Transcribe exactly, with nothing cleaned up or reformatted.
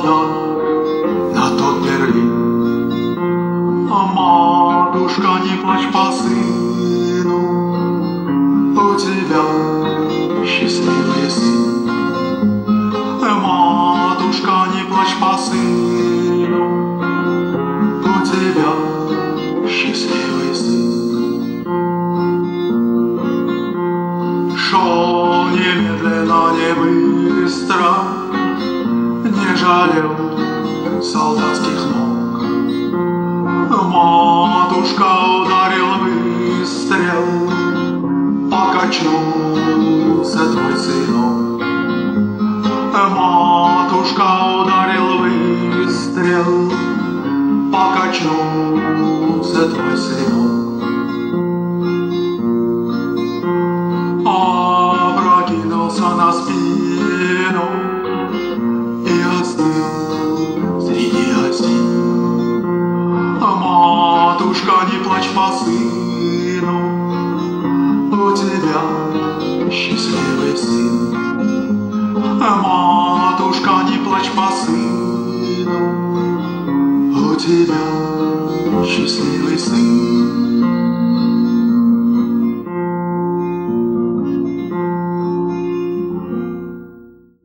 солдат на тот Берлин. А матушка, не плачь по сыну, у тебя счастливый сын. Матушка, не плачь по сыну, у тебя счастливый сын. Шел немедленно, не быстро, не жалел солдатских ног. Матушка, ударил выстрел, покачнулся твой сынок. Матушка, ударил выстрел, покачнулся твой сынок. Опрокинулся на спину и остыл среди осин. Матушка, не плачь по сыну, у тебя счастливый сын. Матушка, не плачь по сыну, у тебя счастливый сын.